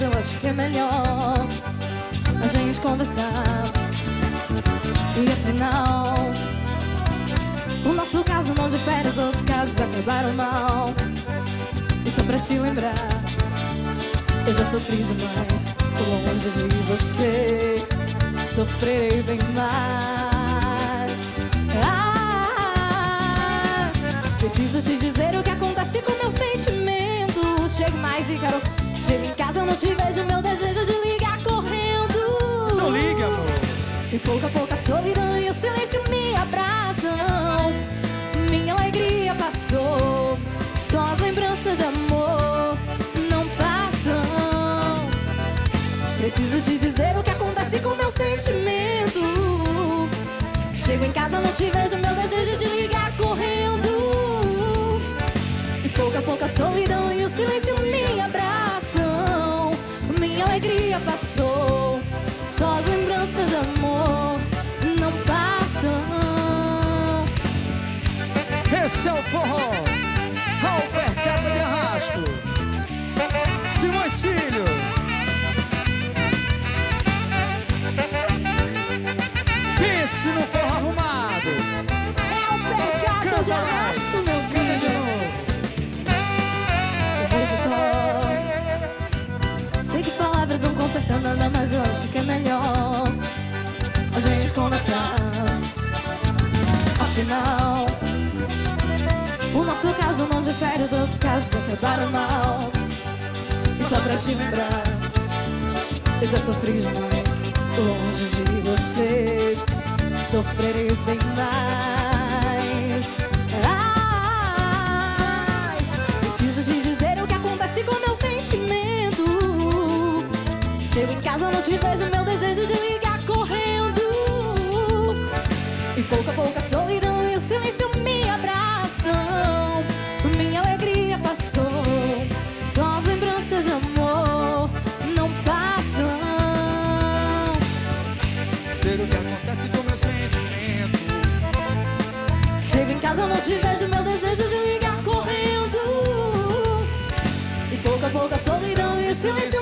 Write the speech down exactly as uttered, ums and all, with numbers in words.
eu acho que é melhor a gente conversar. E afinal, o nosso caso não difere, os outros casos acabaram mal. E só pra te lembrar, eu já sofri demais longe de você, sofrerei bem mais. Ah, preciso te dizer o que acontece com meu sentimento. Chego mais e quero, chego em casa, eu não te vejo, meu desejo de ligar correndo. Não liga, amor. E pouco a pouco a solidão e o silêncio me abraçam. Minha alegria passou, só as lembranças de amor não passam. Preciso te dizer o que acontece com meu sentimento. Chego em casa, não te vejo, meu desejo de ligar correndo. E pouco a pouco a solidão e o silêncio me abraçam. Minha alegria passou, só as lembranças de amor não passam. Esse é o forró, ao percata de arrasto. Simões Filho. Pense no forró arrumado. É o percata de arrasto, meu Canta de filho. novo. Veja só, sei que palavras não consertam nada, mas eu acho que é melhor a gente conversar. Afinal, o nosso caso não difere, os outros casos acabaram mal. E só pra te lembrar, eu já sofri demais longe de você, sofrerei bem mais. Ah, preciso te dizer o que acontece com meu sentimento. Chego em casa, não te vejo, meu desejo de ligar correndo. E pouco a pouco a solidão e o silêncio me abraçam. Minha alegria passou, só as lembranças de amor não passam. Sei o que acontece com meu sentimento. Chego em casa, não te vejo, meu desejo de ligar correndo. E pouco a pouco a solidão e o silêncio